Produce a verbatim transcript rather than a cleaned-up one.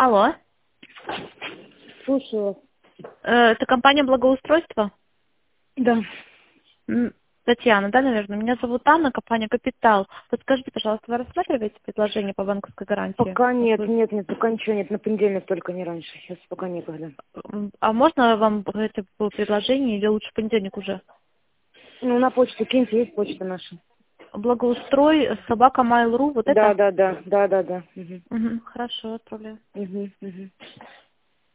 Алло. Слушаю. Э, Это компания благоустройства? Да. М, Татьяна, да, наверное? Меня зовут Анна, компания «Капитал». Подскажите, пожалуйста, вы рассматриваете предложение по банковской гарантии? Пока нет, Вы- нет, нет, пока ничего нет. На понедельник только, не раньше. Сейчас пока некогда. м, А можно вам это по предложение или лучше в понедельник уже? Ну, на почту киньте, есть почта наша. Благоустрой, собака Mail.ru, вот Да, это? да, да, да, да, да. Угу. Мгм, хорошо, отправляю. Угу, угу.